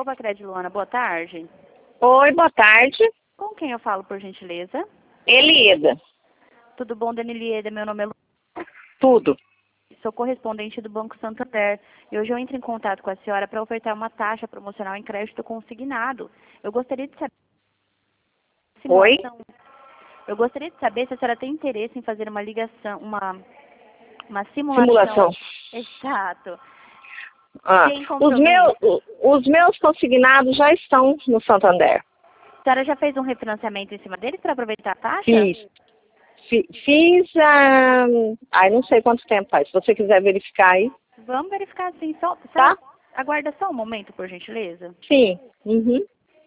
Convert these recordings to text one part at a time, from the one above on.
Opa, Cred Luana, boa tarde. Oi, boa tarde. Com quem eu falo, por gentileza? Elieda. Tudo bom, Dona Elieda? Meu nome é Lu. Tudo. Sou correspondente do Banco Santander. E hoje eu entro em contato com a senhora para ofertar uma taxa promocional em crédito consignado. Eu gostaria de saber... Oi? Eu gostaria de saber se a senhora tem interesse em fazer uma ligação, uma Simulação. Exato. Ah, Sem compromisso. os meus consignados já estão no Santander. A senhora já fez um refinanciamento em cima deles para aproveitar a taxa? Fiz, não sei quanto tempo faz. Se você quiser verificar aí. Vamos verificar sim. Tá? Aguarda só um momento, por gentileza. Sim. Uhum.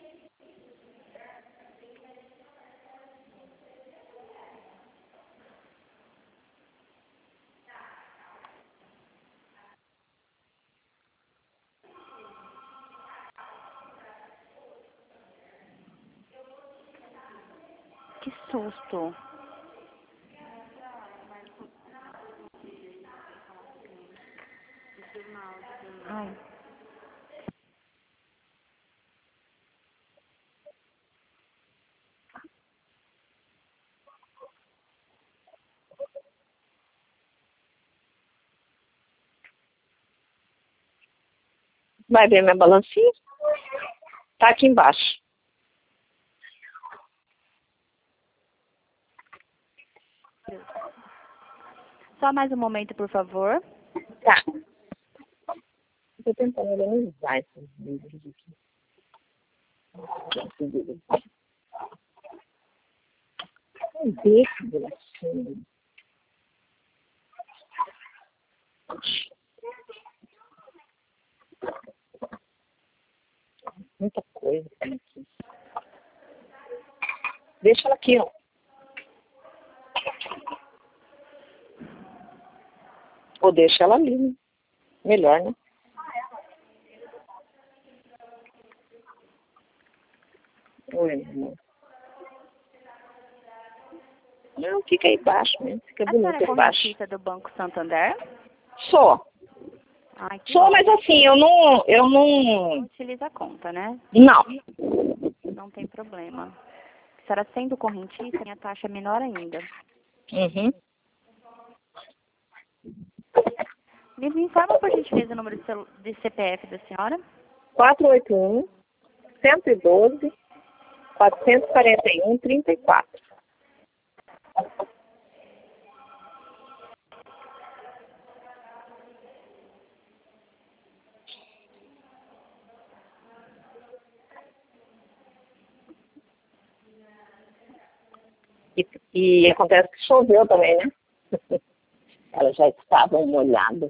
Que susto. Ai. Vai ver minha balancinha? Tá aqui embaixo. Só mais um momento, por favor. Tá. Estou tentando organizar esses livros aqui. Desse bolatinho. Muita coisa tem aqui. Deixa ela aqui, ó. Ou deixa ela ali, né? Melhor, né? Oi, irmão. Não, fica aí embaixo mesmo. Fica bonito A senhora é embaixo. correntista do Banco Santander? Sou. Ai, que Sou, bom. mas assim, eu não... Não utiliza a conta, né? Não. Não tem problema. A senhora sendo correntista, tem a taxa menor ainda. Uhum. Me informa, por gentileza, o número de CPF da senhora? 481-112-441-34. E acontece que choveu também, né? Elas já estavam molhadas.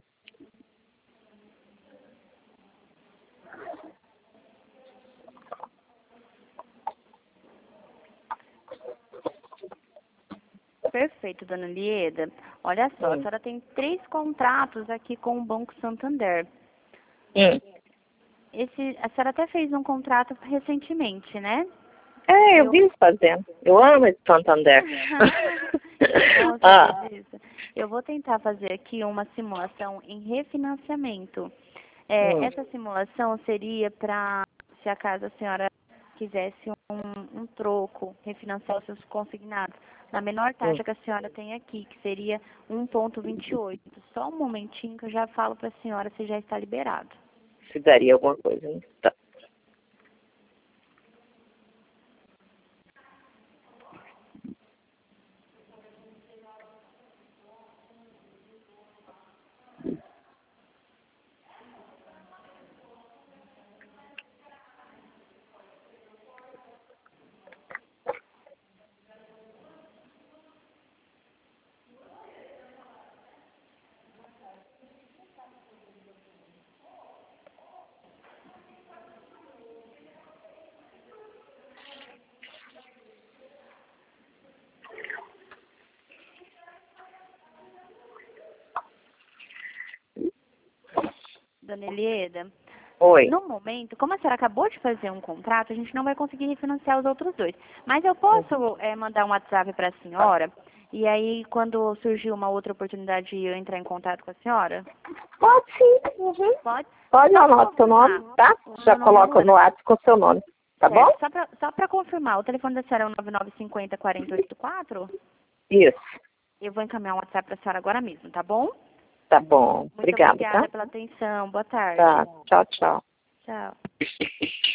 Perfeito, dona Lieda. Olha só, a senhora tem 3 contratos aqui com o Banco Santander. A senhora até fez um contrato recentemente, né? Eu vi fazendo. Eu amo esse Santander. Bom saber disso. Eu vou tentar fazer aqui uma simulação em refinanciamento. Essa simulação seria para, se acaso a senhora quisesse um troco, refinanciar os seus consignados, na menor taxa que a senhora tem aqui, que seria 1,28. Só um momentinho que eu já falo para a senhora se já está liberado. Se daria alguma coisa, né? Tá. Dona Elieda? Oi. No momento, como a senhora acabou de fazer um contrato, a gente não vai conseguir refinanciar os outros 2. Mas eu posso mandar um WhatsApp para a senhora, e aí quando surgir uma outra oportunidade de eu entrar em contato com a senhora? Pode sim. Uhum. Pode? Pode, anota seu nome, tá? Já coloca no WhatsApp com o seu nome. Tá bom? Só para confirmar, o telefone da senhora é o 9950-4084? Isso. Eu vou encaminhar um WhatsApp para a senhora agora mesmo, tá bom? Tá bom. Muito Obrigada, obrigada tá? pela atenção. Boa tarde. Tá. Tchau, tchau. Tchau.